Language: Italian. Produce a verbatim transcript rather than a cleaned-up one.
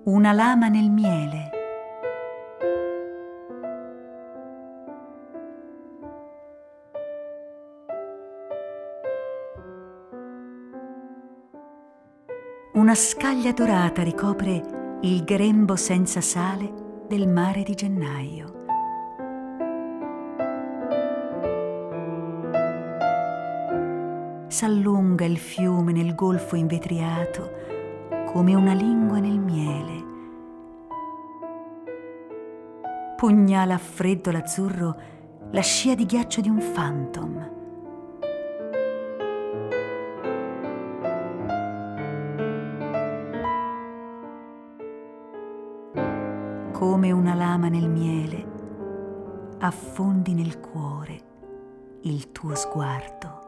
Una lama nel miele. Una scaglia dorata ricopre il grembo senza sale del mare di gennaio. S'allunga il fiume nel golfo invetriato come una lingua nel miele. Pugnala a freddo l'azzurro la scia di ghiaccio di un phantom. Come una lama nel miele, affondi nel cuore il tuo sguardo.